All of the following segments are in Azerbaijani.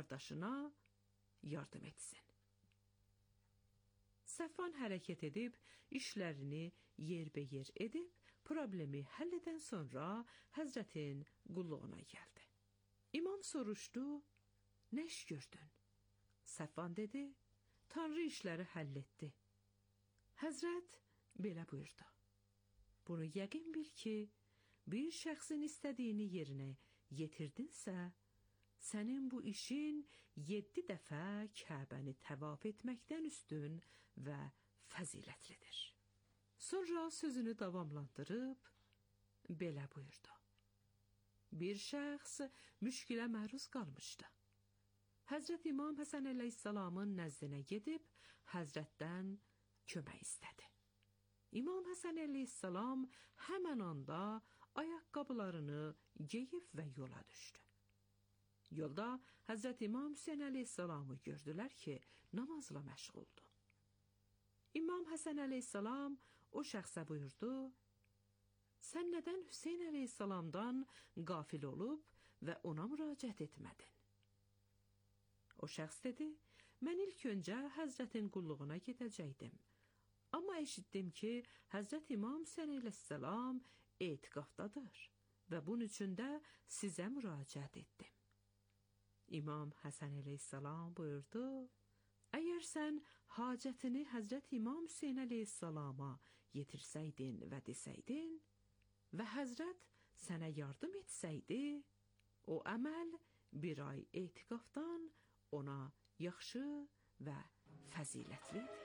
qardaşına yardım etsin. Səfvan hərəkət edib, işlərini yerbəyer edib, problemi həll edən sonra Həzrətin qulluğuna gəldi. İmam soruşdu, nə iş gördün? Səfvan dedi, Tanrı işləri həll etdi. Həzrət belə buyurdu. Bunu yəqin bil ki, bir şəxsin istədiyini yerinə yetirdinsə, sənin bu işin 7 dəfə Kəbəni təvaf etməkdən üstün və fəzilətlidir. Sonra sözünü davamlandırıb, belə buyurdu. Bir şəxs müşkilə məruz qalmışdı. Həzrət İmam Həsən əleyhissalamın nəzdinə gedib, Həzrətdən kömək istədi. İmam Həsən əleyhissalam həmən anda ayaqqabılarını geyib və yola düşdü. Yolda Həzrət İmam Hüseyn əleyhissalamı gördülər ki, namazla məşğuldu. İmam Həsən əleyhissalam o şəxsə buyurdu, sən nədən Hüseyn əleyhissalamdan qafil olub və ona müraciət etmədin? O şəxs dedi, mən ilk öncə Həzrətin qulluğuna gedəcəkdim. Amma eşitdim ki, Həzrət İmam Hüseyn əleyhissalam etiqafdadır və bunun üçün də sizə müraciət etdim. İmam Həsən əleyhissalam buyurdu, əgər sən hacətini Həzrət İmam Hüseyn əleyhissalama yetirsəydin və desəydin və Həzrət sənə yardım etsəydi, o əməl bir ay etiqafdan ona yaxşı və fəzilətlidir.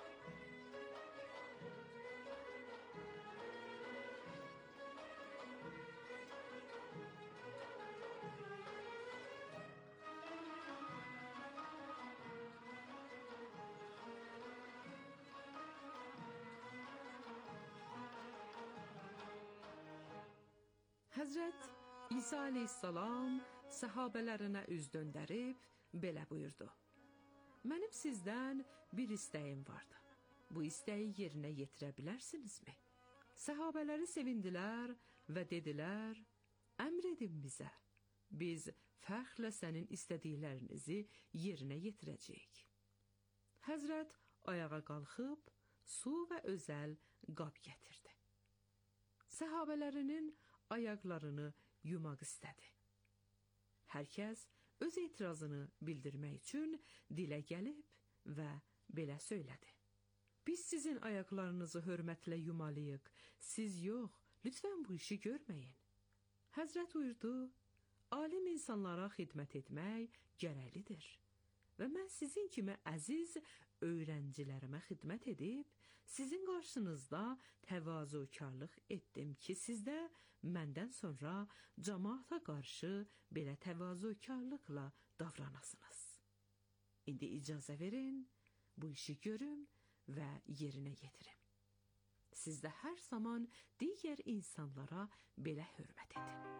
Həzrət İsa əleyhissalam səhabələrinə üz döndərib belə buyurdu. Mənim sizdən bir istəyim vardı. Bu istəyi yerinə yetirə bilərsinizmi? Səhabələri sevindilər və dedilər, əmr edin bizə. Biz fəxrlə sənin istədiklərinizi yerinə yetirəcəyik. Həzrət ayağa qalxıb su və özəl qab gətirdi. Səhabələrinin ayaqlarını yumaq istədi. Hər kəs öz etirazını bildirmək üçün dilə gəlib və belə söylədi. Biz sizin ayaqlarınızı hörmətlə yumalıyıq, siz yox, lütfən bu işi görməyin. Həzrət buyurdu, alim insanlara xidmət etmək gərəklidir. Və mən sizin kimi əziz öğrencilərimə xidmət edib, sizin qarşınızda təvazökarlıq etdim ki, siz də məndən sonra cəmaata qarşı belə təvazökarlıqla davranasınız. İndi icazə verin, bu işi görüm və yerinə yetirim. Siz də hər zaman digər insanlara belə hörmət edin.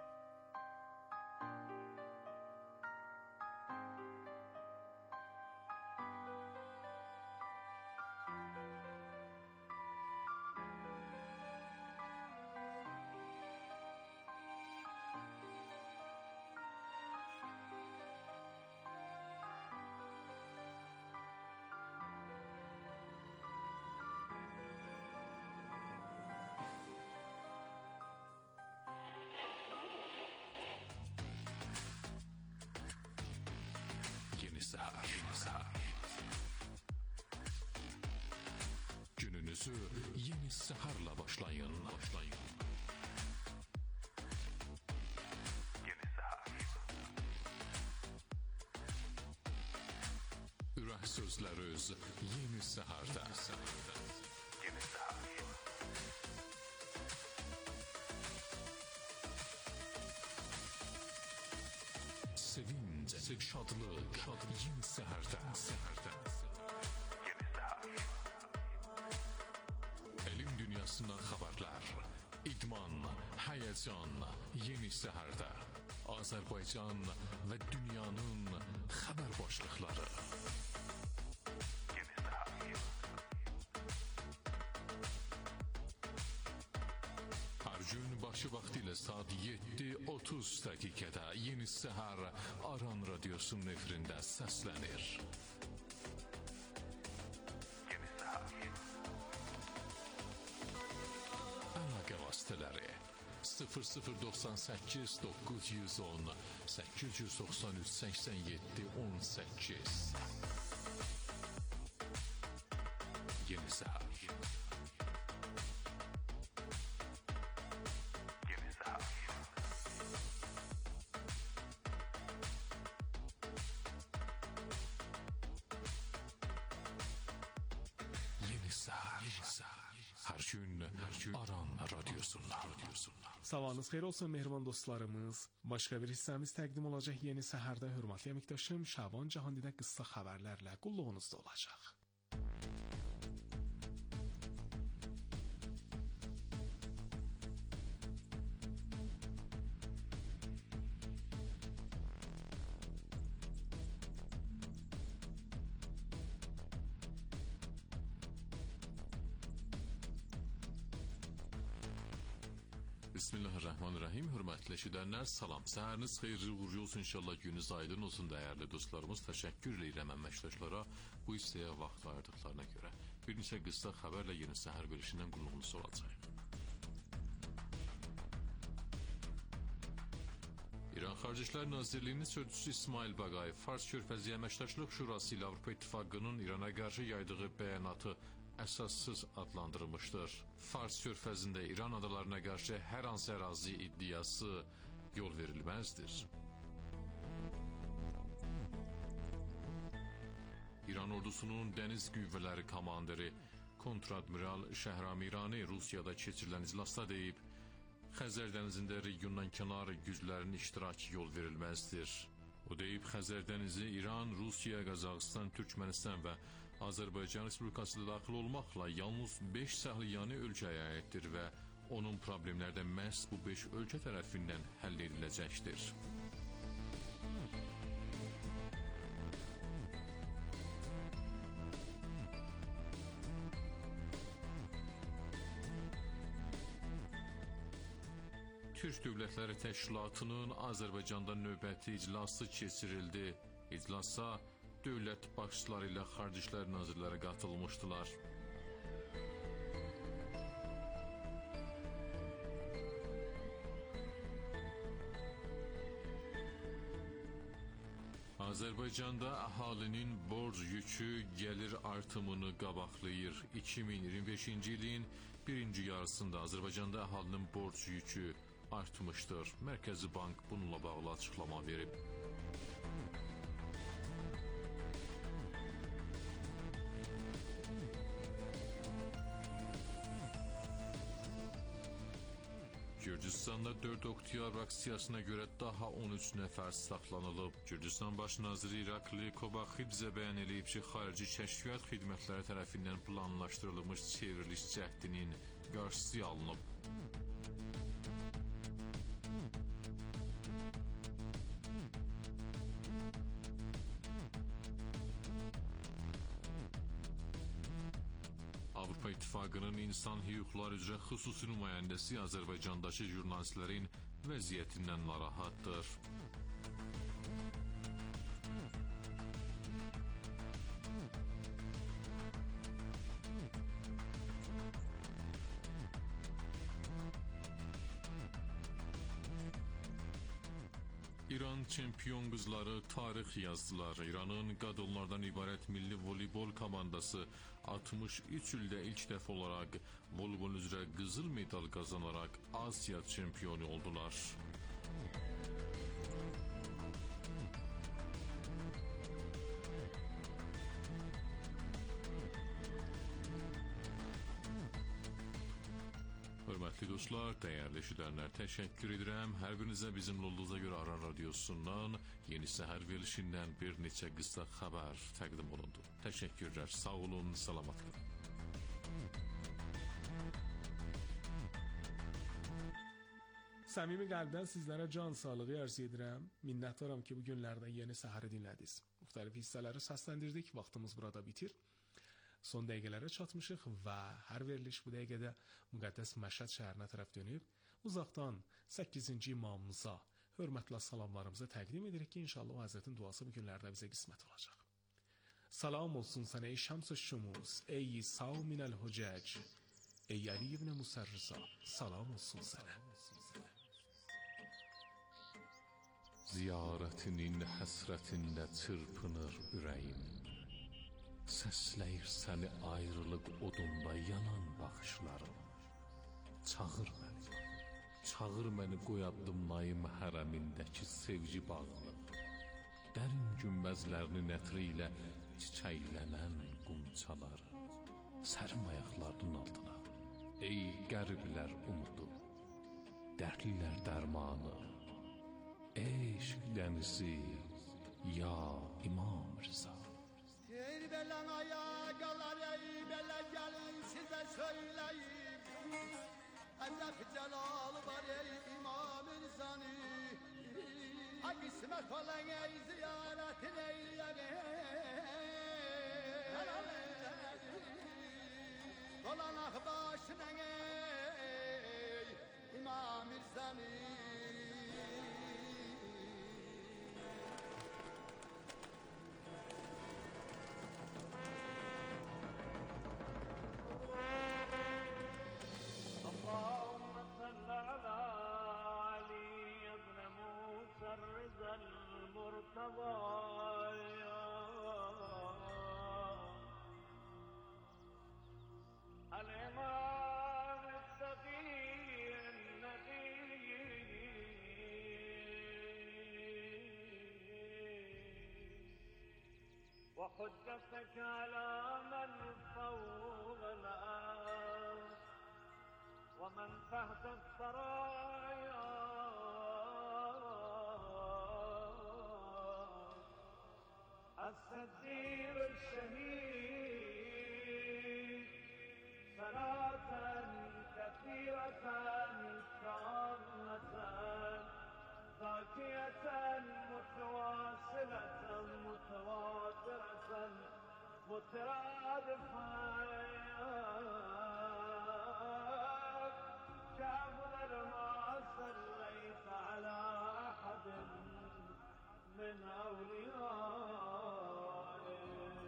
Gününüzü yeni seherle başlayın. Yeni seher. Ürək sözləri öz yeni seherdə. Yeni seher. Sevinç, şadlıq, yeni seherdə. Yeni seher. Elm dünyasından xəbərlər, idman, həyəcan, yeni səhərdə. Azərbaycan və dünyanın xəbər başlıqları. Yeni səhər. Hər gün baş Bakı vaxtı ilə saat 7:30 dəqiqədə Yeni Səhər Aran Radiosunun efirində səslənir. Yeni Səhər. Əlaqə vasitələri 0098 910 893 87 18. Yeni Səhər. Hər gün Aran Radiosundan. Sabahınız xeyir olsun mehriban dostlarımız. Başqa bir hissəmiz təqdim olacaq Yeni Səhərdə. Hörmətli əməkdaşım Şaban Cahandidə qısa xəbərlərlə qulluğunuzda olacaq. Bismillahirrahmanirrahim. Hörmətli eşidənlər, salam. Səhəriniz xeyirli, uğurlu olsun inşallah, gününüz aydın olsun dəyərli dostlarımız. Təşəkkür edirəm əməkdaşlara bu hissəyə vaxt ayırdıqlarına görə. Bir neçə qısa xəbərlə Yeni Səhər verilişindən qulluğunuzda olacaq. İran Xarici İşlər Nazirliyinin sözçüsü İsmail Baqayev Fars Körfəzi Əməkdaşlıq Şurası ilə Avropa İttifaqının İrana qarşı yaydığı bəyanatı əsassız adlandırılmışdır. Fars körfəzində İran adalarına qarşı hər hansı ərazi iddiası yol verilməzdir. İran ordusunun dəniz qüvvələri komandiri kontradmiral Şəhram İrani Rusiyada keçirilən iclasda deyib, Xəzər dənizində regiondan kənar güclərin iştirakı yol verilməzdir. O deyib, Xəzər dənizi İran, Rusiya, Qazaxıstan, Türkmənistan və Azərbaycan Respublikası da daxil olmaqla yalnız 5 səhliyani ölkəyə aiddir və onun problemləri də məhz bu 5 ölkə tərəfindən həll ediləcəkdir. Türk Dövlətləri Təşkilatının Azərbaycanda növbəti iclası keçirildi. İclasa dövlət başçıları ilə Xarici İşlər Nazirləri qatılmışdılar. Azərbaycanda əhalinin borc yükü gəlir artımını qabaqlayır. 2025-ci ilin birinci yarısında Azərbaycanda əhalinin borc yükü artmışdır. Mərkəzi Bank bununla bağlı açıqlama verib. Gürcüstanda 4 oktyabr aksiyasına görə daha 13 nəfər saxlanılıb. Gürcüstan Baş naziri İrakli Kobaxidze bəyan edib ki, xarici kəşfiyyat xidmətləri tərəfindən planlaşdırılmış çevriliş cəhdinin qarşısı alınıb. Avropa İttifaqının İnsan Hüquqları üzrə xüsusi nümayəndəsi Azərbaycandakı jurnalistlərin vəziyyətindən narahatdır. İran çempion qızları tarix yazdılar. İranın qadınlardan ibarət milli voleybol komandası 63 ildə ilk dəfə olaraq voleybol üzrə qızıl medal qazanaraq Asiya çempionu oldular. Hörmətli dostlar, dəyərli eşidənlər, təşəkkür edirəm. Hər birinizə bizimlə olduğunuza görə Aran Radiosundan Yeni Səhər verilişindən bir neçə qısa xəbər təqdim olundu. Təşəkkürlər, sağ olun, salamat qalın. Səmimi qəlbdən sizlərə can sağlığı arz edirəm. Minnətdaram ki, bu günlərdə Yeni Səhəri dinlədiniz. Müxtəlif hissələri səsləndirdik, vaxtımız burada bitir. Son dəqiqələrə çatmışıq və hər veriliş bu dəqiqədə müqəddəs Məşhəd şəhərinə tərəf dönüb. Uzaqdan 8-ci imamımıza hörmətlə salamlarımızı təqdim edirik ki, inşallah o Həzrətin duası bu günlərdə bizə qismət olacaq. Salam olsun sənə ey şəms-i şumus, ey İsa minəl hücəc, ey Əli ibn Musərriza, salam olsun sənə. Ziyarətinin həsrətində çırpınır ürəyim. Səsləyir səni ayrılıq odunda yanan baxışlarım. Çağır məni qoyadımlayım hərəmindəki sevgi bağını. Dərin günbəzlərinin ətri ilə çiçəklənən qumçaları. Sərim ayaqlarının altına, ey qəriblər umudu, dərdlilər dərmanı, eşq dənizi, ya İmam Rıza. Belen ayağlar ey bele gelin size söyleyeyim. Edep celal var ey İmam Rıza'nı. Ha kısmet olan ey ziyaretin Dolanak başına ey İmam Rıza'nı. وحجتك على من فوق الأرض ومن تحت الثرايا الصديق الشهيد صلاة كثيرة تامة باقية متواصلة متواترة مترادفة كأفضل ما صليت على أحد من أوليائه.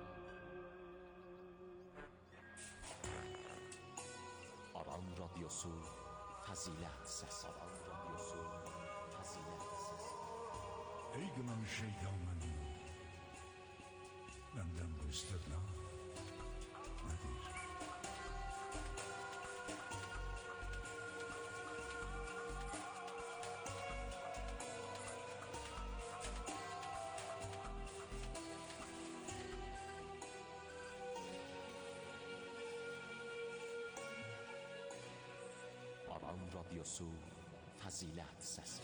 Aran Radyosu Fazilet Sesi. Aran Radyosu Fazilet Sesi. Ey gınan şeytanın benden bu istirna nedir? Aran Radyosu Fazilet Sesi.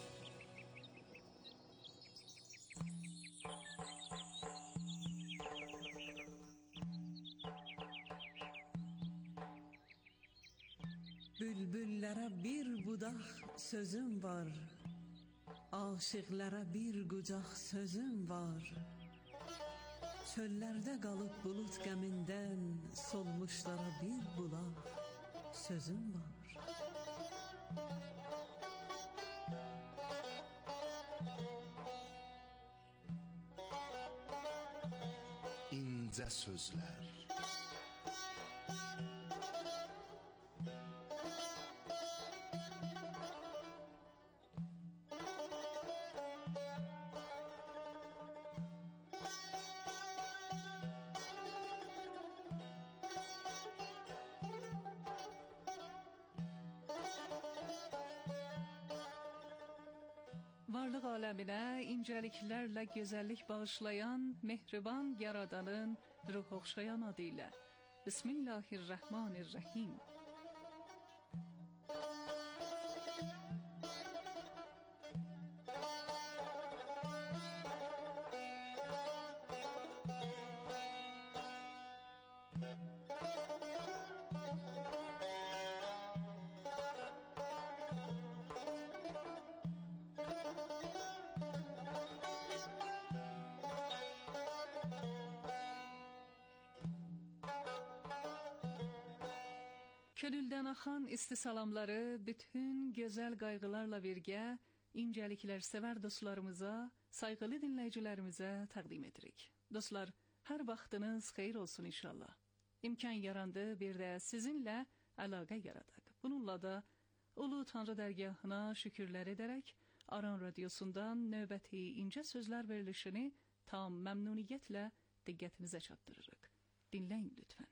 Bülbüllərə bir budaq sözüm var, aşıqlara bir qucaq sözüm var. Çöllərdə qalıb bulut qəmindən solmuşlara bir bulaq sözüm var. İnce sözler. Varlıq aləminə incəliklərlə gözəllik bağışlayan mehriban yaradanın ruh oxşayan adı ilə. Bismillahirrahmanirrahim. Könüldən axan isti salamları bütün gözəl qayğılarla birgə incəliklər sevər dostlarımıza, sayğılı dinləyicilərimizə təqdim edirik. Dostlar, hər vaxtınız xeyir olsun inşallah. İmkan yarandı, bir də sizinlə əlaqə yaradaq. Bununla da Ulu Tanrı dərgahına şükürlər edərək, Aran Radiosundan növbəti incə sözlər verilişini tam məmnuniyyətlə diqqətinizə çatdırırıq. Dinləyin lütfən.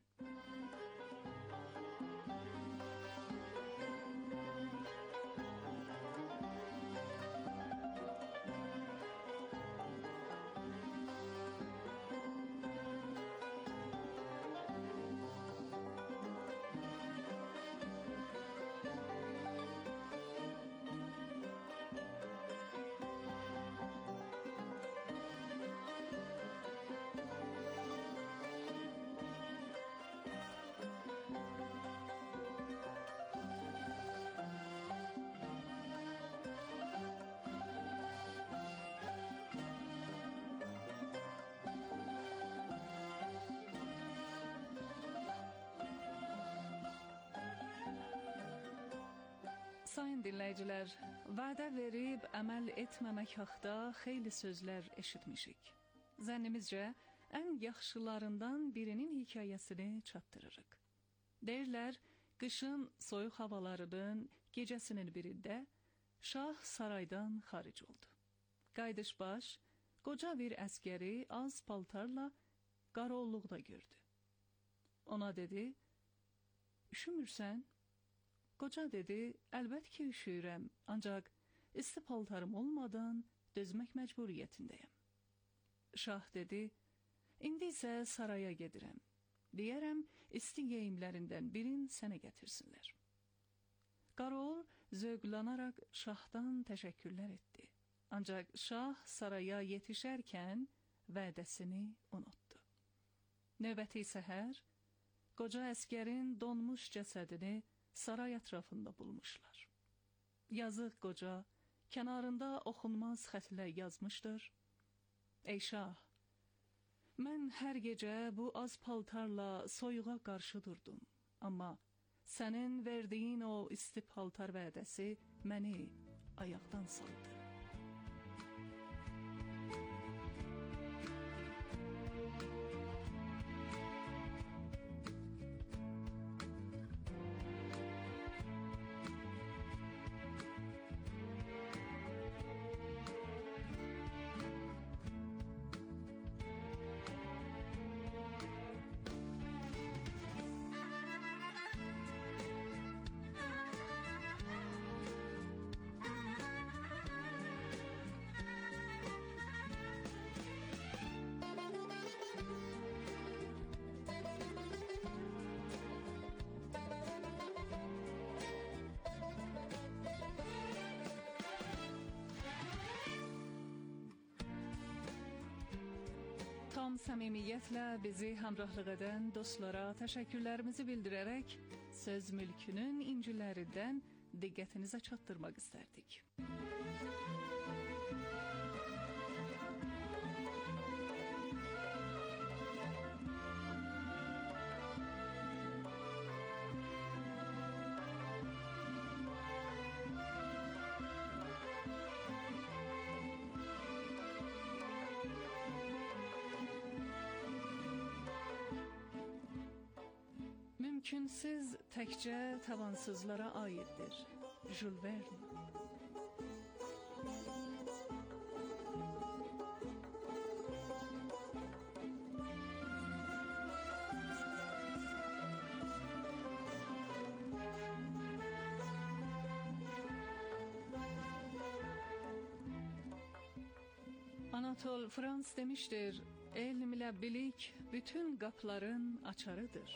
Sayın dinləyicilər, vədə verib əməl etməmək haqda xeyli sözlər eşitmişik. Zənnimizcə, ən yaxşılarından birinin hekayəsini çatdırırıq. Deyirlər, qışın soyuq havalarının gecəsinin birində şah saraydan xaric oldu. Qayıdış baş, qoca bir əskəri az paltarla qarovulluqda gördü. Ona dedi, üşümürsən? Qoca dedi, əlbət ki üşüyürəm, ancaq isti paltarım olmadan dözmək məcburiyyətindəyəm. Şah dedi, indi isə saraya gedirəm. Deyərəm, isti geyimlərindən birin sənə gətirsinlər. Qarovul zövqlanaraq şahdan təşəkkürlər etdi. Ancaq şah saraya yetişərkən vədəsini unutdu. Növbəti səhər, qoca əskərin donmuş cəsədini saray ətrafında bulmuşlar. Yazıq qoca, kənarında oxunmaz xətlə yazmışdır. Ey şah, mən hər gecə bu az paltarla soyuğa qarşı durdum. Amma sənin verdiyin o isti paltar vədəsi məni ayaqdan saldı. Tam səmimiyyətlə bizi həmrəhlıq edən dostlara təşəkkürlərimizi bildirərək söz mülkünün incilərindən diqqətinizə çatdırmaq istərdik. Mümkünsüz təkcə tavansızlara aiddir. Jules Verne. Anatol France demiştir, elm ilə bilik bütün qapıların açarıdır.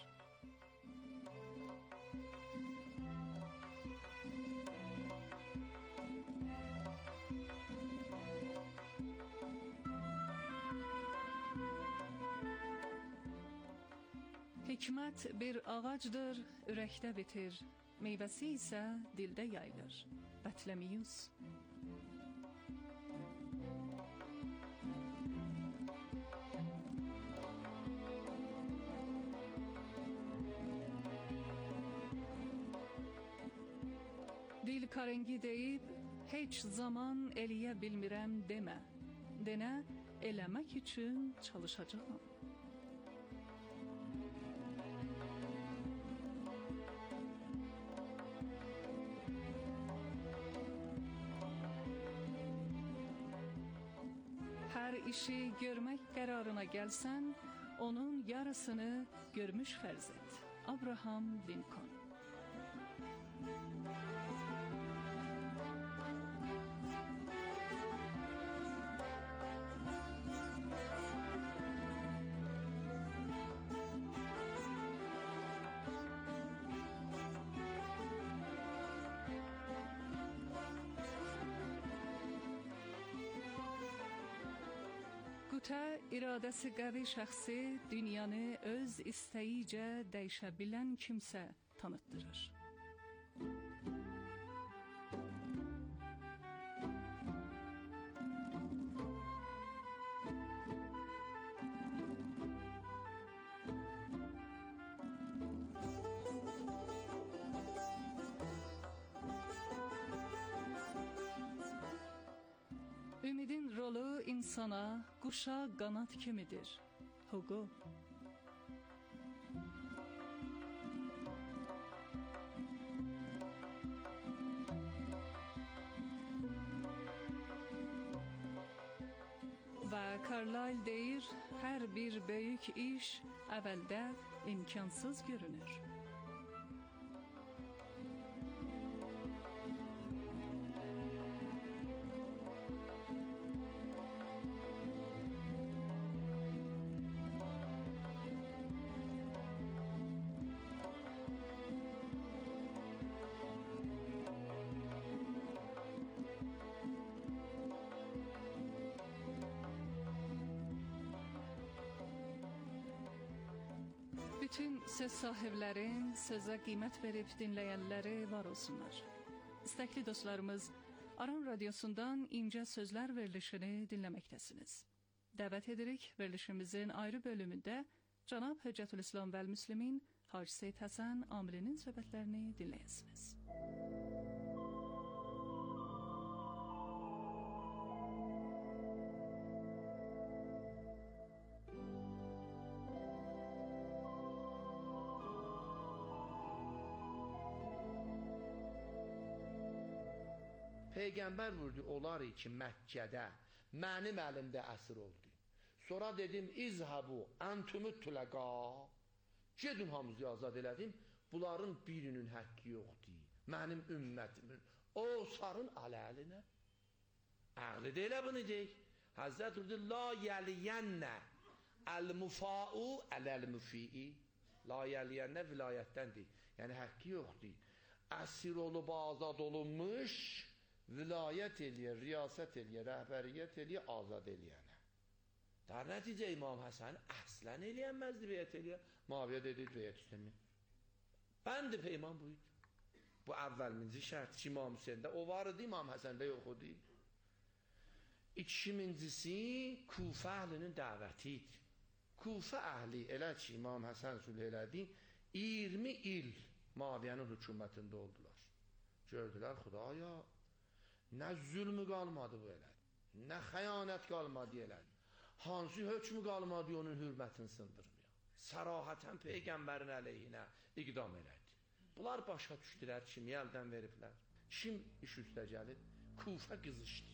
Hikmət bir ağacdır, ürəkdə bitir, meyvəsi isə dildə yayılır. Bətləmiyus. Karengi deyib, heç zaman eləyə bilmirəm demə. Denə, eləmək üçün çalışacağam. Hər işi görmək qərarına gəlsən, onun yarısını görmüş fərz et. Abraham Lincoln. Qutə iradəsi qəvi şəxsi dünyanı öz istəyicə dəyişə bilən kimsə tanıtdırır. Ümidin rolu insana, quşa qanat kimidir. Hugo. Və Carlyle deyir, hər bir böyük iş əvvəldə imkansız görünür. Bütün söz sahiblərin sözə qiymət verib dinləyənləri var olsunlar. İstəkli dostlarımız, Aran Radyosu'ndan incə sözlər verilişini dinləməkdəsiniz. Dəvət edirik, verilişimizin ayrı bölümündə Cənab Höccətülislam vəl Müslimin Hacı Seyid Həsən Amilinin söhbətlərini dinləyəsiniz. Peygamber vurdu olar ki Məkkədə mənim əlimdə əsir oldu. Sonra dedim izhabu antumut tulaqa. Gedin hamınızı azad elədim. Bunların birinin haqqı yoxdur. Mənim ümmətimin o sarın aləlinə. Ağlı deyilə bunu deyik. Hazret vurdu la yəliyənnə əl-mufa'u əl-müfi'i. La yəliyənnə vilayətdən deyil. Yəni haqqı yoxdur. Əsir olub azad olunmuş, vilayət eləyir, riyasət eləyir, rəhbəriyyət eləyir, azad eləyənə. Dar nəticə İmam Həsən əslən eləyənməzdi, beyət eləyər. Muaviyə dedi, beyət istəmir. Bəndi peyman buydu. Bu əvvəlminci şərt ki, İmam Hüseyndə o var idi, İmam Həsəndə yox idi. İkincisi, Kufə əhlinin dəvəti idi. Kufə əhli elə ki, İmam Həsən sülh elədi, 20 il Muaviyənin hükümətində oldular. Gördülər, Xudaya, nə zülmü qalmadı bu elədi, nə xəyanət qalmadı elədi. Hansı hökmü qalmadı onun hürmətini sındırmıyor. Sərahətən Peyğəmbərin əleyhinə iqdam elədi. Bunlar başa düşdülər, kimi əldən veriblər. Kim iş üstə gəlib? Kufə qızışdı.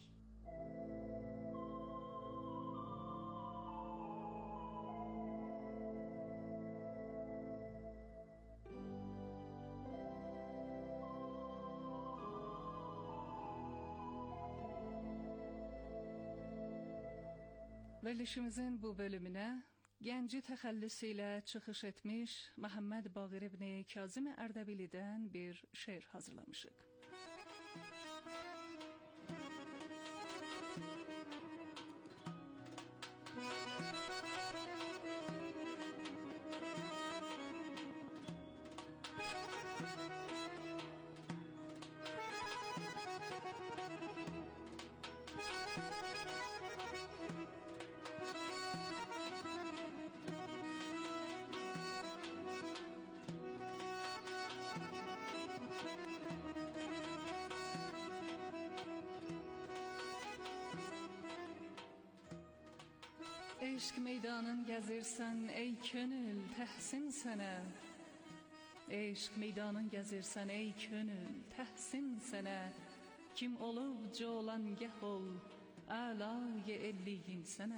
Verilişimizin bu bölümünə gənci təxəllüsü ilə çıxış etmiş Məhəmməd Baqir ibn Kazım Ərdəbilidən bir şeir hazırlamışıq. Eşq meydanın gəzirsən ey könül təhsin sənə. Eşq meydanın gəzirsən ey könül təhsin sənə. Kim olub colan gəh ol əlay elliyin sənə.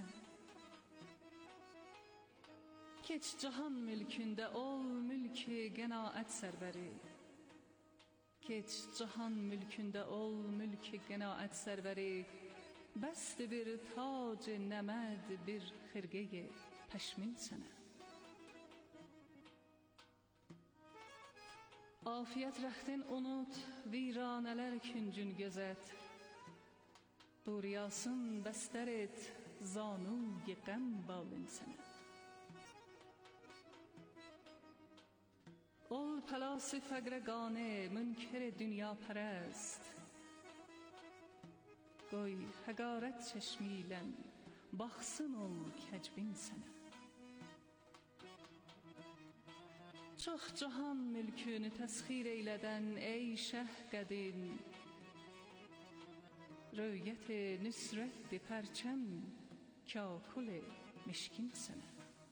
Keç cahan mülkündə ol mülki qənaət sərvəri. Keç cahan mülkündə ol mülki qənaət sərvəri. Bəsdir bir tac nəməd bir xirqəyə pəşmin sənə. Afiyət rəxtin unut, viranələr küncün gözət. Duriyasın bəstər et, zanuy qəm balın sənə. Ol pəlas-ı fəqrəqanə, münkər dünya pərəst. Qoy həqarət çeşmilən, baxsın ol kəcbin sənə. Çox cahan mülkünü təsxir eylədən ey şəh qədin. Röyət-i nüsrət-i pərçəm, kâkul-i mişkin sənə.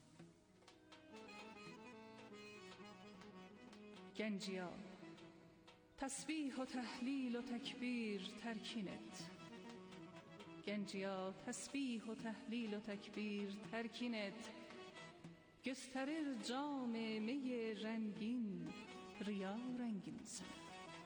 Gənciya, təsbih و təhlil و təkbir tərkin et. Gənciya, təsbih و təhlil و təkbir tərkin et. Göstərir cam-ı mi rəngin, riya rəngin sənə.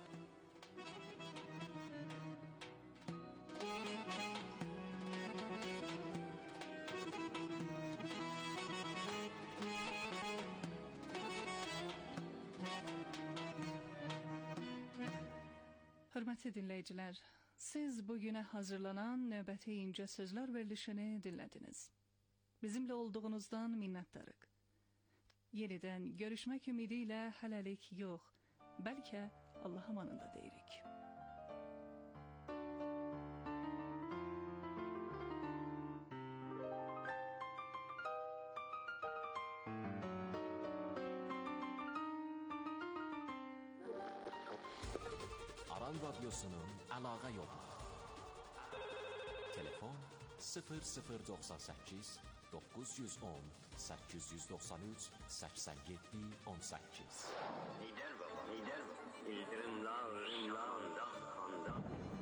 Hörmətli dinləyicilər, siz bugünə hazırlanan növbəti incə sözlər verilişini dinlədiniz. Bizimlə olduğunuzdan minnətdarıq. Yenidən görüşmək ümidi ilə hələlik yox, bəlkə Allah amanında deyirik. Aran Radyosu'nun əlaqə yolu. Telefon 0098 910 893 87 18. Lider baba, lider. İldirimlağından kandan.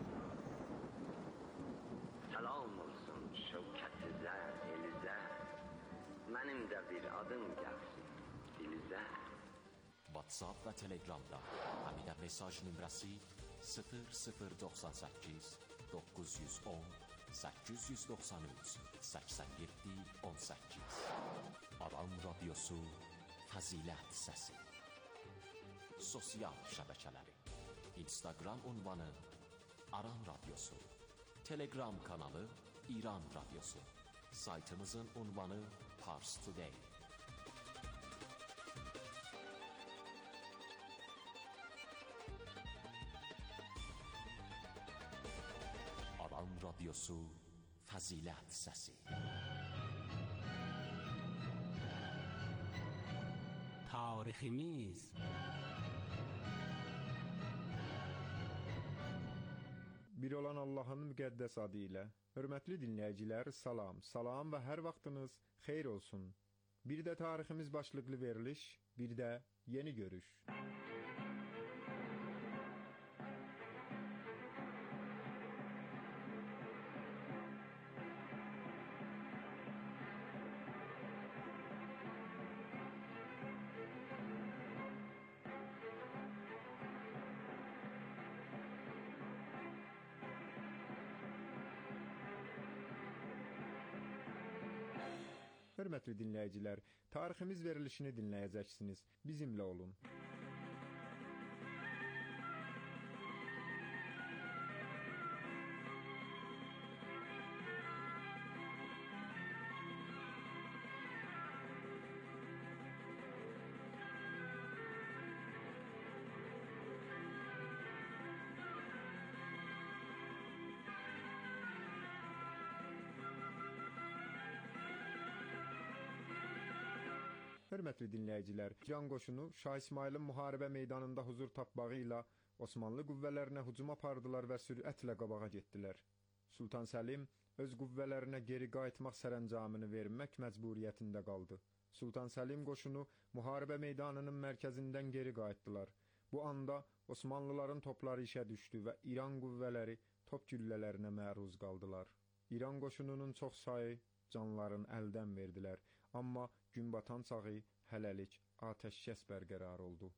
Selam olsun şevketize, elize. Benim de bir adım gelsin dilize. WhatsApp və Telegramda həmidə mesaj nömrəsi 0098 910 893 87 18. Aran Radyosu Fəzilət Səsi. Sosial şəbəkələri: Instagram ünvanı Aran Radyosu, Telegram kanalı İran Radyosu, saytımızın ünvanı Pars Today. Aran Radyosu Fəzilət Səsi. Tariximiz. Bir olan Allahın müqəddəs adı ilə. Hörmətli dinləyicilər, salam və hər vaxtınız xeyir olsun. Bir də tariximiz başlıqlı veriliş, bir də yeni görüş. Hörmətli dinləyicilər, tariximiz verilişini dinləyəcəksiniz. Bizimlə olun. Hörmətli dinləyicilər, Can qoşunu Şah İsmailin müharibə meydanında huzur tapmağı ilə Osmanlı qüvvələrinə hücum apardılar və sürətlə qabağa getdilər. Sultan Səlim öz qüvvələrinə geri qayıtmaq sərəncamını vermək məcburiyyətində qaldı. Sultan Səlim qoşunu müharibə meydanının mərkəzindən geri qayıtdılar. Bu anda Osmanlıların topları işə düşdü və İran qüvvələri top güllələrinə məruz qaldılar. İran qoşununun çox sayı canlarını əldən verdilər, amma gün batan çağı hələlik atəşkəs bərqərar oldu.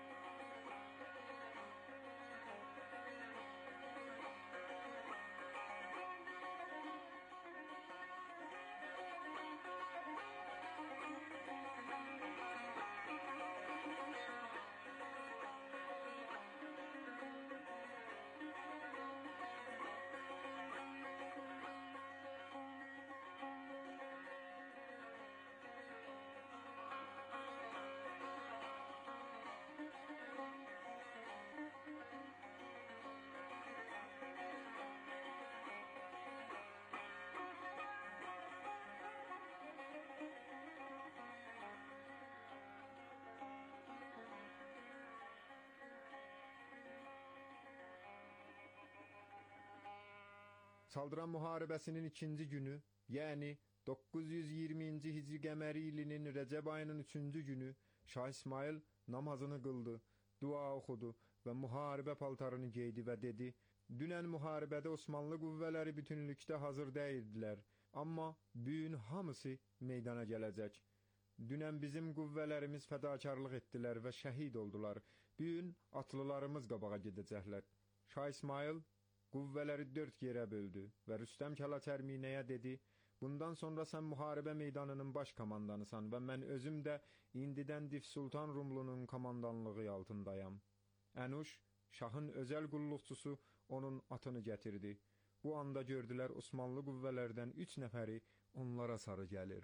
Çaldıran müharibəsinin ikinci günü, yəni 920-ci Hicri qəməri ilinin Rəcəb ayının 3-cü günü Şah İsmail namazını qıldı, dua oxudu və müharibə paltarını geydi və dedi: "Dünən müharibədə Osmanlı qüvvələri bütünlükdə hazır deyildilər, amma bu gün hamısı meydana gələcək. Dünən bizim qüvvələrimiz fədakarlıq etdilər və şəhid oldular. Bu gün atlılarımız qabağa gedəcəklər." Şah İsmail qüvvələri 4 yerə böldü və Rüstəm Kəlaçərminəyə dedi: "Bundan sonra sən müharibə meydanının baş komandanısan və mən özüm də indidən Dif Sultan Rumlunun komandanlığı altındayam." Ənuş, şahın özəl qulluqçusu, onun atını gətirdi. Bu anda gördülər Osmanlı qüvvələrdən 3 nəfəri onlara sarı gəlir.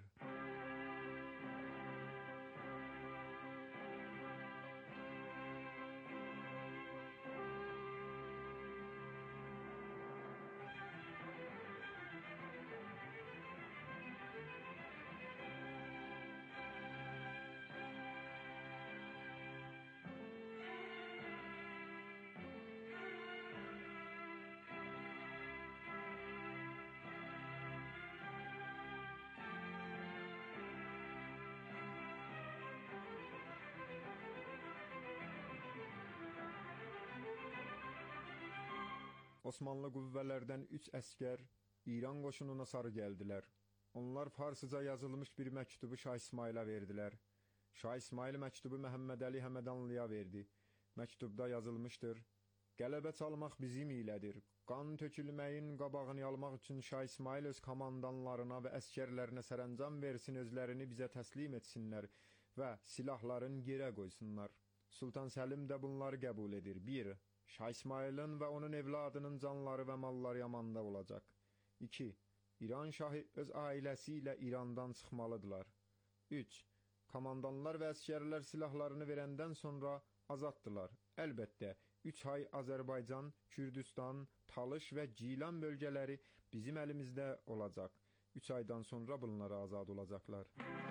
Osmanlı qüvvələrdən 3 əskər İran qoşununa sarı gəldilər. Onlar farsıca yazılmış bir məktubu Şah İsmailə verdilər. Şah İsmail məktubu Məhəmməd Əli Həmədanlıya verdi. Məktubda yazılmışdır: "Qələbə çalmaq bizim ilədir. Qan tökülməyin qabağını almaq üçün Şah İsmail öz komandanlarına və əskərlərinə sərəncam versin, özlərini bizə təslim etsinlər və silahların yerə qoysunlar." Sultan Səlim də bunları qəbul edir. 1. Şah İsmailin və onun evladının canları və malları yamanda olacaq. 2. İran şahı öz ailəsi ilə İrandan çıxmalıdırlar. 3. Komandanlar və əskərlər silahlarını verəndən sonra azaddılar. Əlbəttə, 3 ay Azərbaycan, Kürdistan, Talış və Gilan bölgələri bizim əlimizdə olacaq. 3 aydan sonra bunlara azad olacaqlar.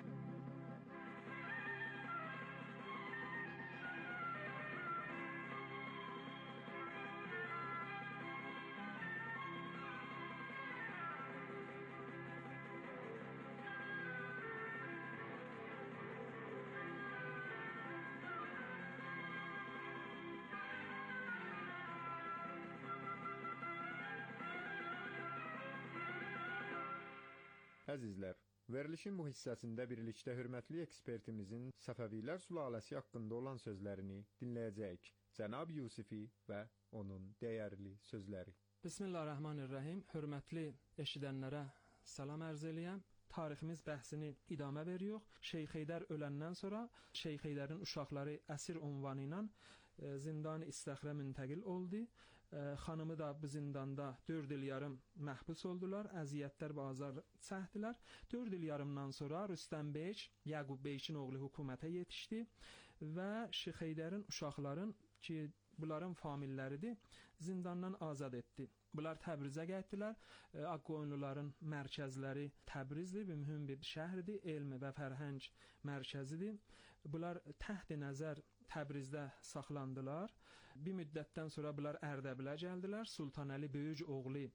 Əzizlər, verilişin bu hissəsində birlikdə hörmətli ekspertimizin Səfəvilər sülaləsi haqqında olan sözlərini dinləyəcəyik. Cənab Yusifi və onun dəyərli sözləri. Bismillahirrahmanirrahim. Hörmətli eşidənlərə salam ərz eləyəm. Tariximiz bəhsini idamə veriyor. Şeyx Heydər öləndən sonra Şeyx Heydərin uşaqları əsir unvanı ilə zindan İstəxrə müntəqil oldu. Xanımı da bu zindanda 4 il yarım məhbus oldular, əziyyətlər və azar çəkdilər. 4 il yarımdan sonra Rüstəm bəy, Yaqub bəyin oğlu hökumətə yetişdi və Şeyx Heydərin uşaqların ki bunların familləridir, zindandan azad etdi. Bunlar Təbrizə getdilər. Ağqoyunluların mərkəzləri Təbrizdir, mühüm bir şəhərdir, elm və fərhəng mərkəzidir. Bunlar təhti nəzər Təbrizdə saxlandılar. Bir müddətdən sonra bunlar Ərdəbilə gəldilər. Sultan Əli böyük oğlu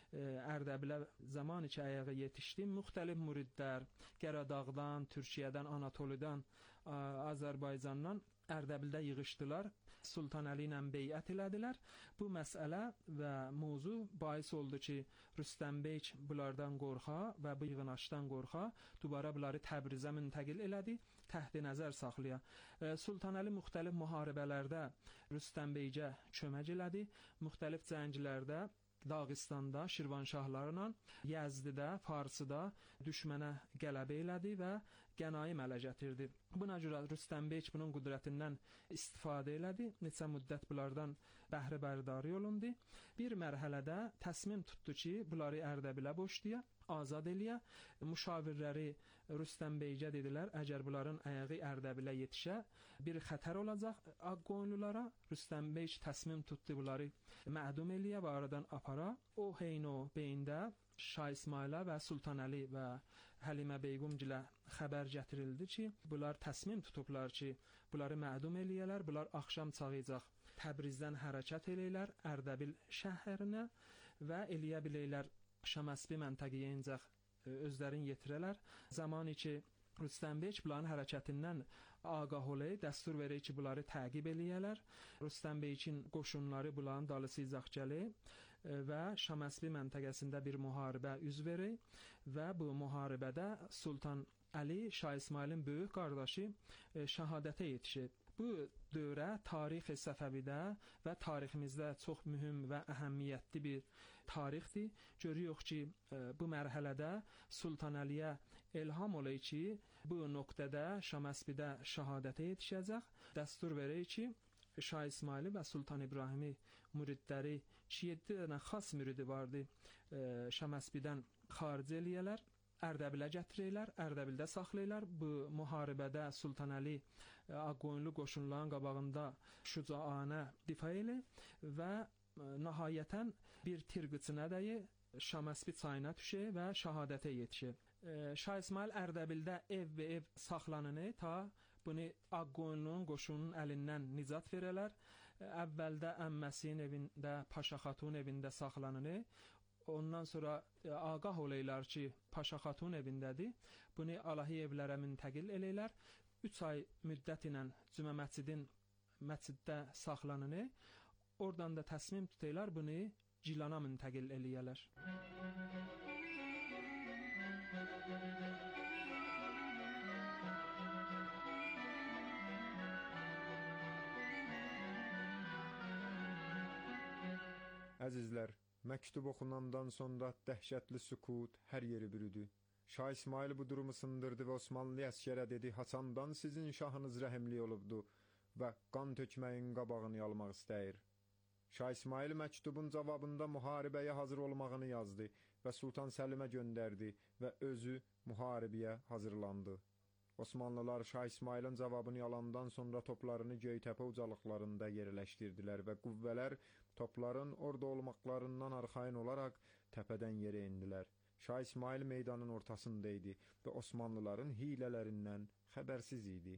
Ərdəbilə zamanı ki ayağa yetişdi, müxtəlif müridlər Qəradağdan, Türkiyədən, Anatoliyadan, Azərbaycandan Ərdəbildə yığışdılar. Sultan Əli ilə beyət elədilər. Bu məsələ və mövzu bais oldu ki, Rüstəm bəy bunlardan qorxa və bu yığınışdan qorxa, dubara bunları Təbrizə müntəqil elədi, təhti nəzər saxlaya. Sultan Əli müxtəlif müharibələrdə Rüstəm bəyə kömək elədi, müxtəlif cənglərdə Dağıstanda Şirvanşahlarla, Yəzdidə, Farsıda düşmənə qələbə elədi və qənaim ələ gətirdi. Buna görə Rüstəm bəy bunun qüdrətindən istifadə elədi. Neçə müddət bunlardan bəhrə bərdari olundu. Bir mərhələdə təsmim tutdu ki, bunları Ərdəbilə boşlaya, azad eləyə. Müşavirləri Rüstəm bəyə dedilər, əgər bunların ayağı Ərdəbilə yetişə, bir xətər olacaq Ağqoyunlulara. Rüstəm bəy təsmim tutdu bunları mədum eləyə və aradan apara. O heyn o beyində Şah İsmayıla və Sultan Əli və Həlimə Beygumgilə xəbər gətirildi ki, bunlar təsmim tutublar ki, bunları mədum eləyələr, bunlar axşam çağıyacaq Təbrizdən hərəkət eləyirlər Ərdəbil şəhərinə və eləyə biləylər Şamaspı məntəqəyə incək özlərini yetirələr. Zamanı ki, Rüstəm bəy bunların hərəkətindən ağah olayı, dəstur verək ki, bunları təqib eləyələr. Rüstəm bəyin qoşunları bunların dalısıyacaq gəli və Şamaspı məntəqəsində bir müharibə üz verək və bu müharibədə Sultan Əli, Şah İsmayılın böyük qardaşı şəhadətə yetişib. Bu dövrə tarix Səfəvidə və tariximizdə çox mühüm və əhəmiyyətli bir tarixdir. Görürük ki, bu mərhələdə Sultan Əliyə elham olayı ki, bu nöqtədə Şamaspıda şəhadətə yetişəcək. Dəstur verək ki, Şah İsmayılı və Sultan İbrahimi müridləri 7 dənə xas müridi vardı. Şamaspıdan xaric eləyələr, Ərdəbilə gətirəylər, Ərdəbildə saxlayırlar. Bu müharibədə Sultan Əli Ağqoyunlu qoşunların qabağında şücaanə difa eləyir və nəhayətən bir tir qıçına dəyi Şamaspı çayına düşür və şəhadətə yetişir. Şah İsmayıl Ərdəbildə ev saxlanır ta bunu Ağqoyunlu'nun qoşunun əlindən nicat verələr. Əvvəldə əmməsinin evində, Paşa Xatun evində saxlanır. Ondan sonra ağah olaylar ki, Paşa Xatun evindədir. Bunu alahi evlərə müntəqil eləyirlər. 3 ay müddət ilə Cümə məsciddə saxlanır. Oradan da təsmim tutaylar, bunu Gilana müntəqil eləyirlər. Əzizlər, məktub oxunandan sonra dəhşətli sükut hər yeri bürüdü. Şah İsmayıl bu durumu sındırdı və Osmanlı əskərə dedi, Haçandan sizin şahınız rəhimli olubdu və qan tökməyin qabağını almaq istəyir. Şah İsmayıl məktubun cavabında müharibəyə hazır olmağını yazdı və Sultan Səlimə göndərdi və özü müharibəyə hazırlandı. Osmanlılar Şah İsmayılın cavabını alandan sonra toplarını Göytəpə ucalıqlarında yerləşdirdilər və qüvvələr topların orada olmaqlarından arxayın olaraq təpədən yerə indilər. Şah İsmayıl meydanın ortasında idi və Osmanlıların hilələrindən xəbərsiz idi.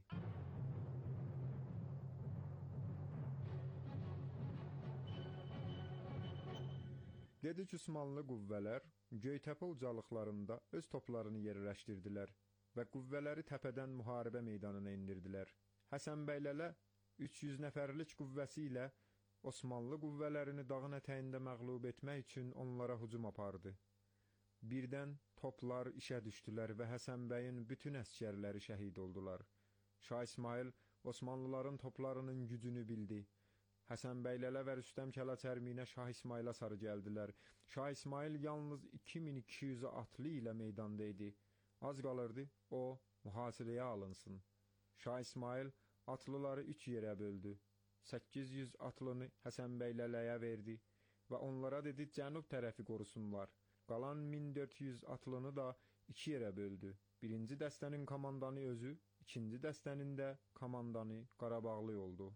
Dedik Osmanlı qüvvələr Göytəpə ucalıqlarında öz toplarını yerləşdirdilər və qüvvələri təpədən müharibə meydanına indirdilər. Həsən bəylərlə 300 nəfərlik qüvvəsi ilə Osmanlı qüvvələrini dağın ətəyində məğlub etmək üçün onlara hücum apardı. Birdən toplar işə düşdülər və Həsən bəyin bütün əskərləri şəhid oldular. Şah İsmayıl Osmanlıların toplarının gücünü bildi. Həsən bəylərlə və Rüstəm Kələçərmiyinə Şah İsmayıla sarı gəldilər. Şah İsmayıl yalnız 2200 atlı ilə meydanda idi. Az qalırdı, o mühasirəyə alınsın. Şah İsmayıl atlıları 3 yerə böldü. 800 atlını Həsən bəylərləyə verdi və onlara dedi cənub tərəfi qorusunlar. Qalan 1400 atlını da 2 yerə böldü. Birinci dəstənin komandanı özü, ikinci dəstənin də komandanı Qarabağlı oldu.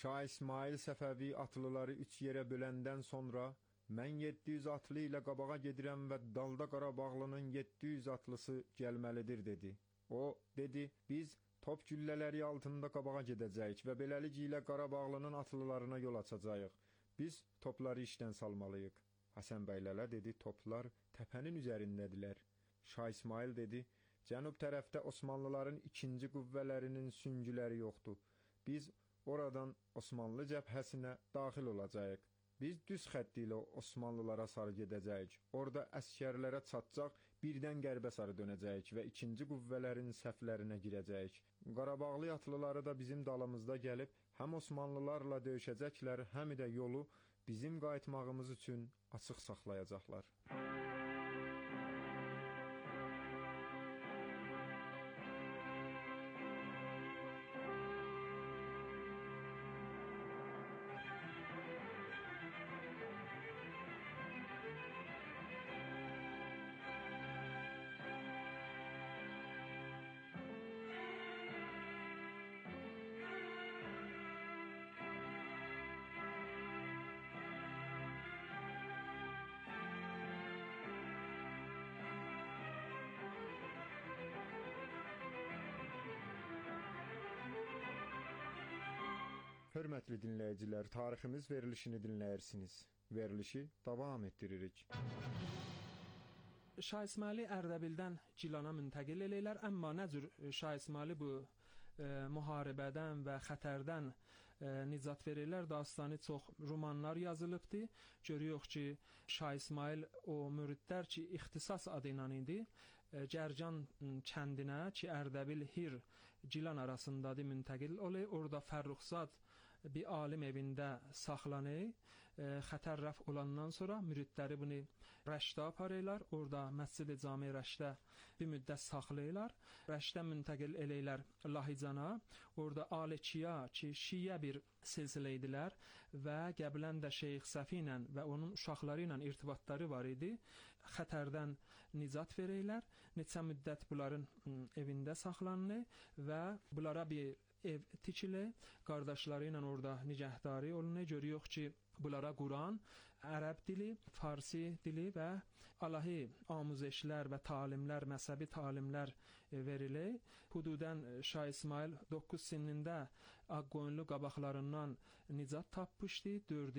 Şah İsmail Səfəvi atlıları 3 yerə böləndən sonra mən 700 atlı ilə qabağa gedirəm və dalda Qarabağlının 700 atlısı gəlməlidir dedi. O dedi, biz top güllələri altında qabağa gedəcəyik və beləliklə Qarabağlının atlılarına yol açacağıq. Biz topları işdən salmalıyıq. Həsən bəylərə dedi, toplar təpənin üzərindədirlər. Şah İsmail dedi, cənub tərəfdə Osmanlıların 2-ci qüvvələrinin süngüləri yoxdur. Biz oradan Osmanlı cəbhəsinə daxil olacağıq. Biz düz xətti ilə Osmanlılara sarı gedəcəyik. Orada əskərlərə çatacaq, birdən qərbə sarı dönəcəyik və 2-ci qüvvələrin səhflərinə girəcəyik. Qarabağlı atlıları da bizim dalımızda gəlib, həm Osmanlılarla döyüşəcəklər, həm də yolu bizim qayıtmağımız üçün açıq saxlayacaqlar. Hörmətli dinləyicilər, tariximiz verilişini dinləyirsiniz. Verilişi davam etdiririk. Şah İsmaili Ərdəbildən Gilana müntəqil eləyirlər, amma nə cür Şah İsmaili bu müharibədən və xətərdən nicat verirlər, dastanı çox romanlar yazılıbdı. Görüyoruz ki, Şah İsmail o müridlər ki, ixtisas adı ilə idi, Gərcan kəndinə ki, Ərdəbil Hir Gilan arasındadır, müntəqil olur. Orada Fərruxzad bir alim evində saxlanır. Xətər rəf olandan sonra müridləri bunu Rəşdə aparırlar. Orada Məscid-i Cami Rəşdə bir müddət saxlayırlar. Rəşdə müntəqil eləyirlər Lahicana. Orada Alikiya ki, Şiyə bir silsilə idilər və qəbilən də Şeyx Səfi ilə və onun uşaqları ilə irtibatları var idi. Xətərdən nicat verirlər. Neçə müddət bunların evində saxlanır və bunlara bir ev tikilir. Qardaşları ilə orada nigahdarı olunur. Görüyoruz ki, bunlara Quran, ərəb dili, farsi dili və alahi amuzişlər və talimlər, məzhəbi talimlər verilir. Hududən Şah İsmail 9 sinində Ağqoyunlu qabaqlarından nicat tapmışdı.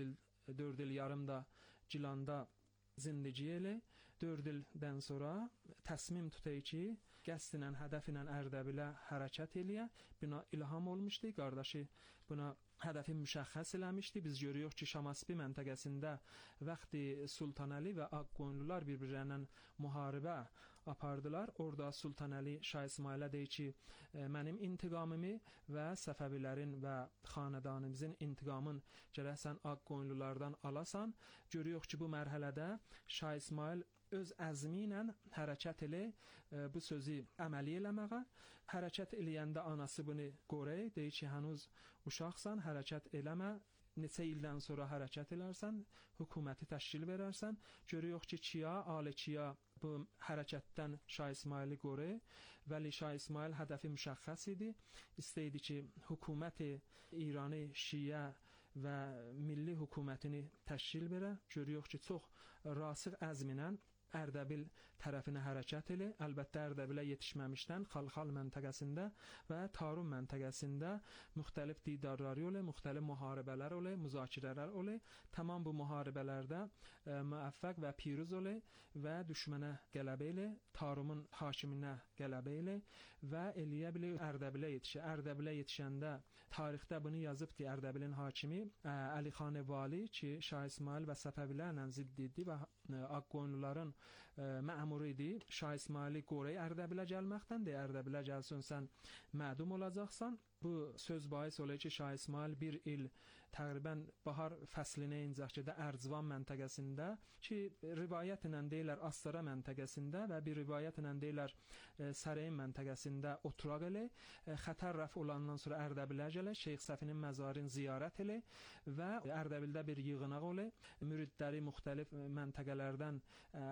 4 il yarım da Gilanda zindigi elə. 4 ildən sonra təsmim tutay ki, qəsdlə, hədəflə Ərdəbilə hərəkət eləyə. Buna ilham olmuşdu. Qardaşı buna hədəfi müşəxəs eləmişdi. Biz görüyoruz ki, Şamaspi məntəqəsində vaxtı Sultanəli və Ağqoyunlular bir-birlərinə müharibə apardılar. Orada Sultanəli Şah İsmailə deyir ki, mənim intiqamımı və Səfəvilərin və xanədanımızın intiqamın gərək sən Ağqoyunlulardan alasan. Görüyoruz ki, bu mərhələdə Şah İsmail öz əzmi ilə hərəkət elə, bu sözü əməli eləməyə. Hərəkət eləyəndə anası bunu qorey, deyir ki, hənuz uşaqsan, hərəkət eləmə. Neçə ildən sonra hərəkət elərsən, hökuməti təşkil verərsən. Görüyoruz ki, Çiya, Alikiya bu hərəkətdən Şah İsmaili qorey. Vəli Şah İsmail hədəfi müşəxəs idi. İstəyirdi ki, hökuməti İranı, Şiyə və milli hökumətini təşkil verə. Görüyoruz ki, çox rasix əzminə Ərdəbil tərəfinə hərəkət elə. Əlbəttə Ərdəbilə yetişməmişdən Xalxal məntəqəsində və Tarun məntəqəsində müxtəlif didarları olur, müxtəlif müharibələr olur, müzakirələr olur. Tamam bu müharibələrdə müvəffəq və piruz olur və düşmənə qələbə elə, Tarumun hakiminə qələbə elə və eləyə bilir Ərdəbilə yetişir. Ərdəbilə yetişəndə tarixdə bunu yazıb ki, Ərdəbilin hakimi Əli Xan Vali ki, Şah İsmail və Səfəvilərlə zidd idi və Ağqoyunluların məmuru idi. Şah İsmaili qorey Ərdəbilə gəlməkdən de, Ərdəbilə gəlsən sən mədum olacaqsan. Bu söz bahis olur ki, Şah İsmail bir il təqribən bahar fəslinə incəkdə Ərcivan məntəqəsində ki, rivayət ilə deyirlər Astara məntəqəsində və bir rivayət ilə deyirlər Sarayin məntəqəsində oturaq elə. Xətər rəf olandan sonra Ərdəbilə gələ, Şeyx Səfinin məzarını ziyarət elə və Ərdəbildə bir yığınaq olur. Müridləri müxtəlif məntəqələrdən Ərdəbilə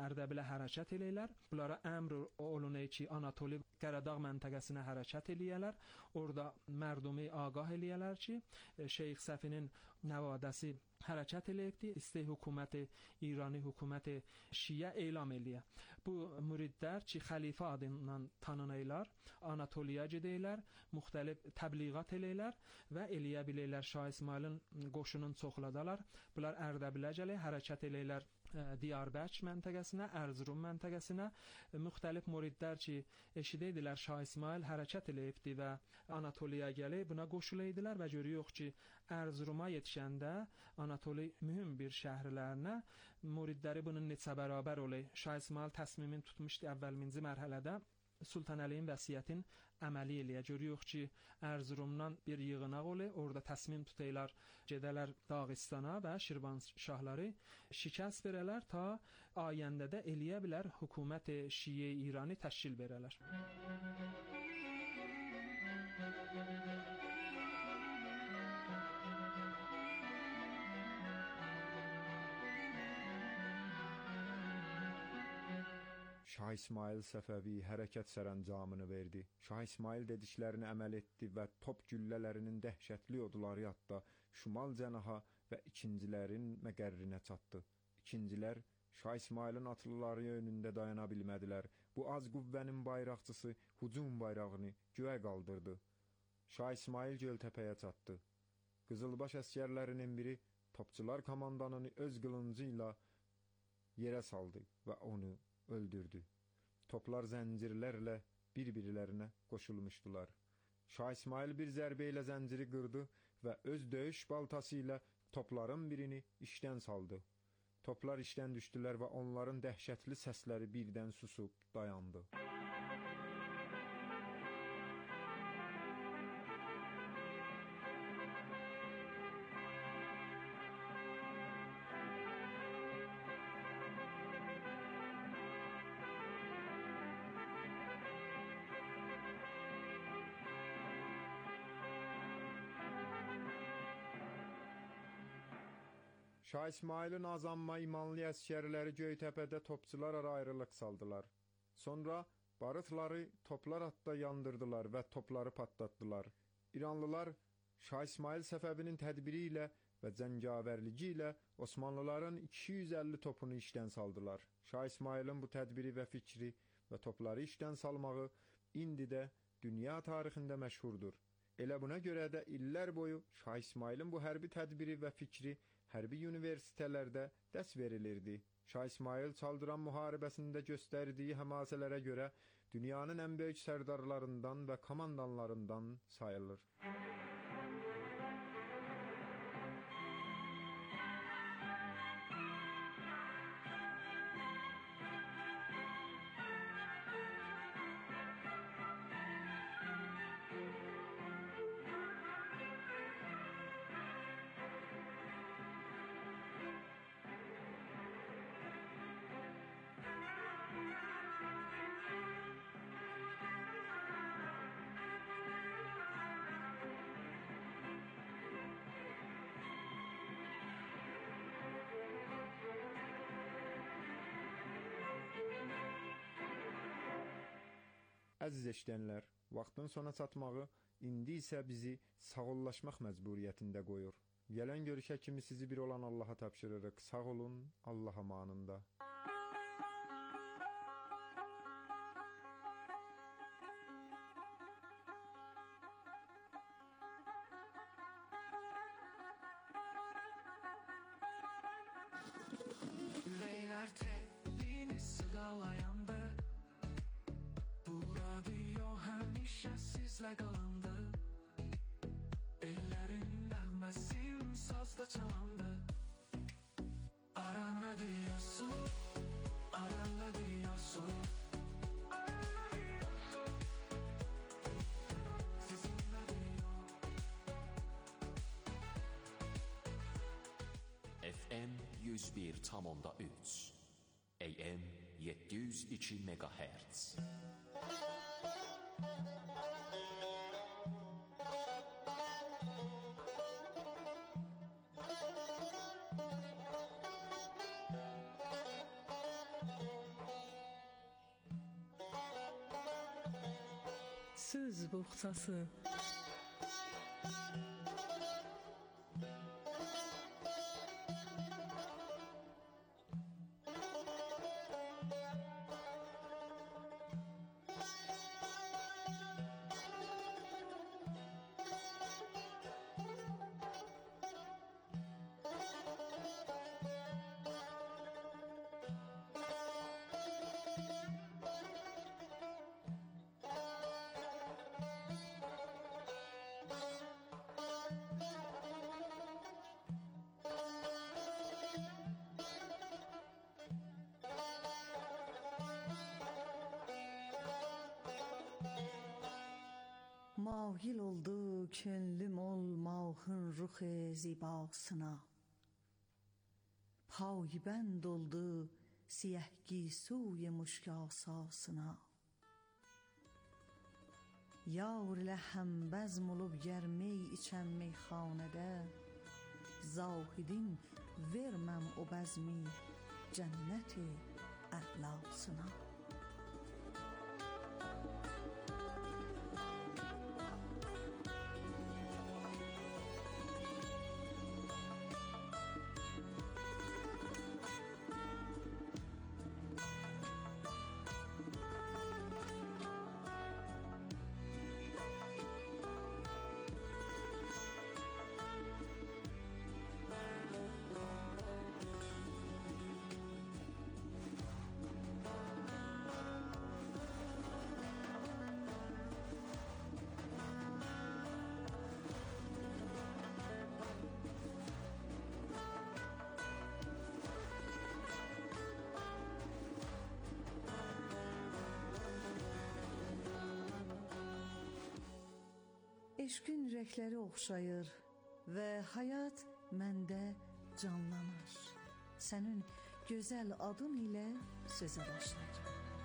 hərəkət eləyirlər. Bunlara əmr olunur ki, Anatoli Qaradağ məntəqəsinə hərəkət eləyərlər. Orada mərdumi ağah eləyərlər ki, Şeyx Səfinin nəvadəsi hərəkət eləyibdi, istəyi hökuməti İrani hökuməti Şiə elam eləyə. Bu müridlər ki, xəlifə adından tanınırlar, Anatoliya gedirlər, müxtəlif təbliğat eləyirlər və eləyə bilirlər Şah İsmayılın qoşunun çoxladalar. Bunlar Ərdəbilə gəlir, hərəkət eləyirlər Diyarbəkir məntəqəsinə, Ərzurum məntəqəsinə. Müxtəlif müridlər ki, eşidirdilər Şah İsmayıl hərəkət eləyibdi və Anatoliya gəlib, buna qoşulaydılar və görüyoruz ki, Ərzuruma yetişəndə Anatoli mühüm bir şəhərlərinə müridləri bunun neçə bərabər olur. Şah İsmayıl təsmimin tutmuşdu əvvəlminci mərhələdə Sultan Əliyin vəsiyyətin əməli eləyə. Görüyoruz ki, Ərzurumdan bir yığınaq olur, orada təsmim tutaylar, gedələr Dağistana və Şirvanşahları şikəst verələr ta ayəndə də eləyə bilər hökumət Şiə İrani təşkil verələr. Şah İsmayıl Səfəvi hərəkət sərəncamını verdi. Şah İsmayıl dediklərini əməl etdi və top güllələrinin dəhşətli odları yatda şimal cənaha və ikincilərin məqərrinə çatdı. İkincilər Şah İsmayılın atlıları önündə dayana bilmədilər. Bu az qüvvənin bayraqçısı hücum bayrağını göyə qaldırdı. Şah İsmayıl Göltəpəyə çatdı. Qızılbaş əskərlərinin biri topçular komandanını öz qılıncı ilə yerə saldı və onu öldürdü. Toplar zəncirlərlə bir-birlərinə qoşulmuşdular. Şah İsmayıl bir zərbə ilə zənciri qırdı və öz döyüş baltası ilə topların birini işdən saldı. Toplar işdən düşdülər və onların dəhşətli səsləri birdən susub dayandı. Şah İsmayılın azanma imanlı əskərləri Göytəpədə topçular ara ayrılıq saldılar. Sonra barıtları toplar atda yandırdılar və topları patlatdılar. İranlılar Şah İsmayıl Səfəvinin tədbiri ilə və cəngavərliyi ilə Osmanlıların 250 topunu işdən saldılar. Şah İsmayılın bu tədbiri və fikri və topları işdən salmağı indi də dünya tarixində məşhurdur. Elə buna görə də illər boyu Şah İsmayılın bu hərbi tədbiri və fikri hərbi universitetlərdə dərs verilirdi. Şah İsmayıl Çaldıran müharibəsində göstərdiyi həmasələrə görə dünyanın ən böyük sərdarlarından və komandanlarından sayılır. Əziz eşidənlər, vaxtın sona çatmağı indi isə bizi sağollaşmaq məcburiyyətində qoyur. Gələn görüşə kimi sizi bir olan Allaha tapşırırıq. Sağ olun, Allah amanında. Ürəklər təlini sığalayandı. Bu radio həmişə sizlə qalandı. Ellərin nəğməsin sazda çalandı. Ara nə deyəsən, ara nə deyəsən. FM 101.3 AM 702 MHz. söz boğçası. مایل oldu könlüm olmağın ruh zibasına. Paybənd oldu siyah giysuy muşk asasına. Yar ilə həmbəzm olub gərmey içən meyxanədə. Zahidin verməm o bəzmi cənnəti əhlasına. Eşqin ürəkləri oxşayır və həyat məndə canlanır. Sənin gözəl adın ilə sözə başlayır.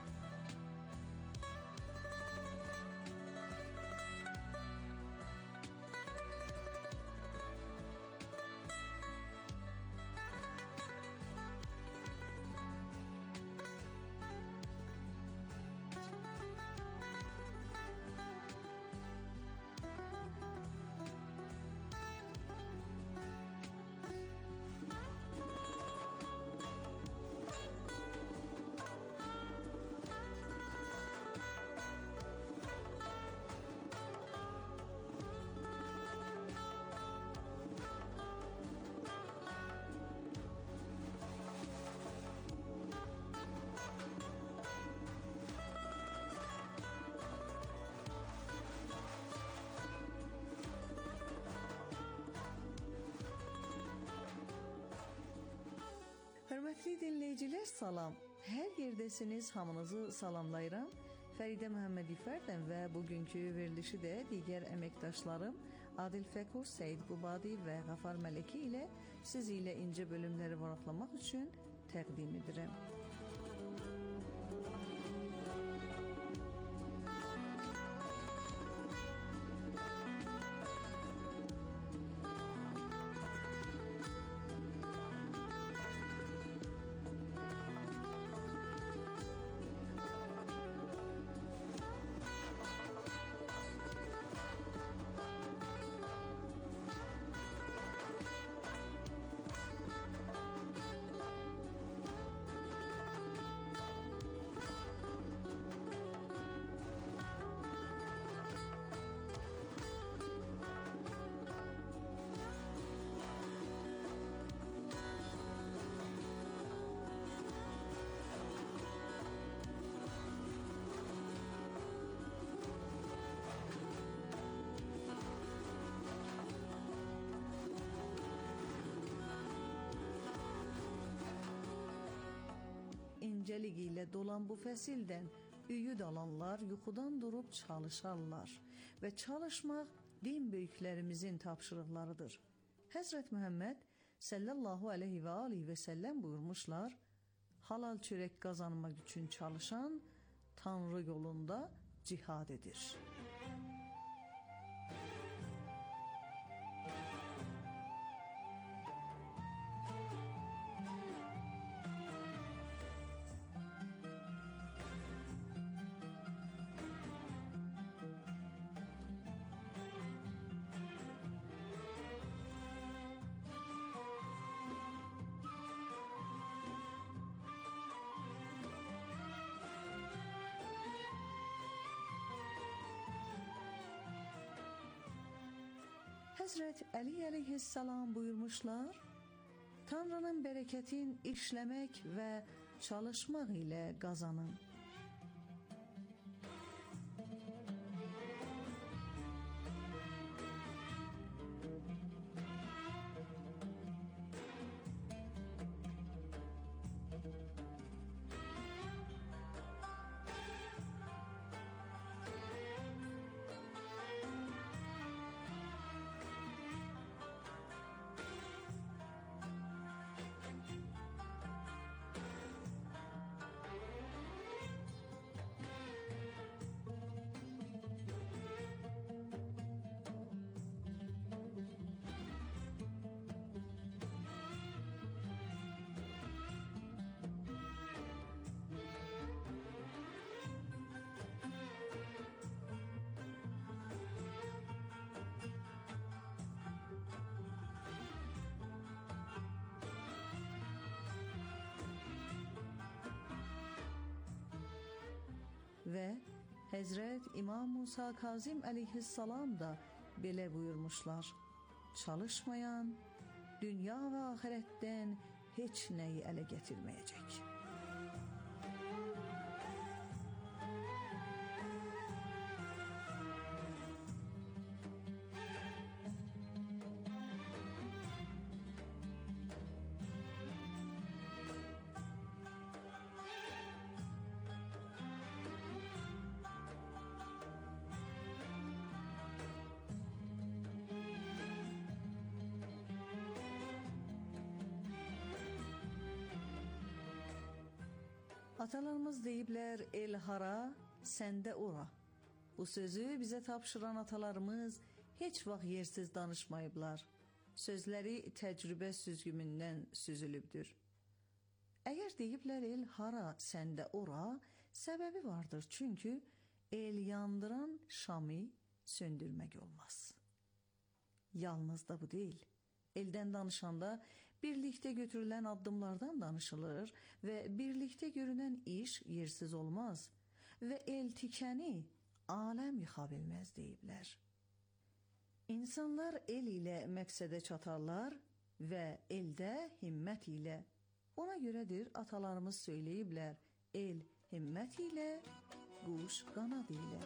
Hörmətli dinləyicilər, salam. Hər yerdəsiniz, hamınızı salamlayıram. Fəridə Məhəmməd İfərdən və bugünkü verilişi də digər əməkdaşlarım Adil Fəkur, Səid Qubadi və Qafar Məliki ilə siz ilə incə bölümləri varaqlamaq üçün təqdim edirəm. İncəlik ilə dolan bu fəsildən üyüd alanlar yuxudan durub çalışarlar və çalışmaq din böyüklərimizin tapşırıqlarıdır. Həzrət Məhəmməd sallallahu aleyhi və aleyhi və səlləm buyurmuşlar, halal çörək qazanmaq üçün çalışan Tanrı yolunda cihad edir. Həzrət Əli əleyhissalam buyurmuşlar, Tanrının bereketin işlemek ve çalışmak ile kazanın. Ve Hazret İmam Musa Kazim aleyhissalam da belə buyurmuşlar. Çalışmayan dünya ve ahiretten hiç neyi ele getirmeyecek. Atalarımız deyiblər, el hara, səndə ora. Bu sözü bizə tapşıran atalarımız heç vaxt yersiz danışmayıblar. Sözləri təcrübə süzgümündən süzülübdür. Əgər deyiblər, el hara, səndə ora, səbəbi vardır. Çünki el yandıran şamı söndürmək olmaz. Yalnız da bu deyil. Eldən danışanda birlikte götürülen addımlardan danışılır ve birlikte görünen iş yersiz olmaz ve el tikəni aləm yıxa bilməz deyiblər. İnsanlar el ile məqsədə çatarlar ve elde himmət ile. Ona görədir atalarımız söyləyiblər, el himmət ile, quş qanad ile.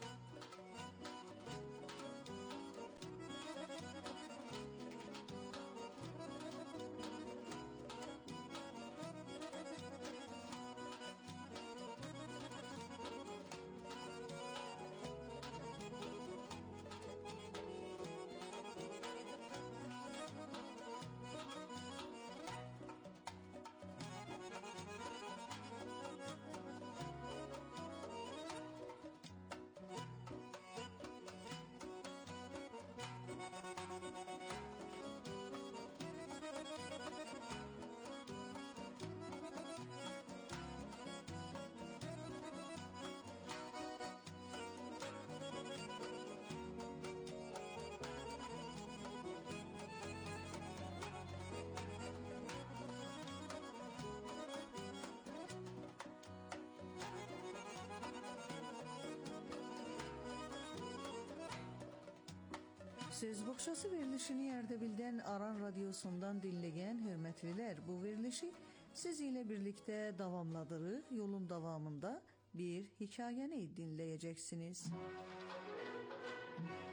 Söz boğçası verilişini Erdebil'den Aran Radyosu'ndan dinleyen hürmetliler, bu verilişi siz ile birlikte davamladırıq. Yolun davamında bir hikayeni dinleyeceksiniz.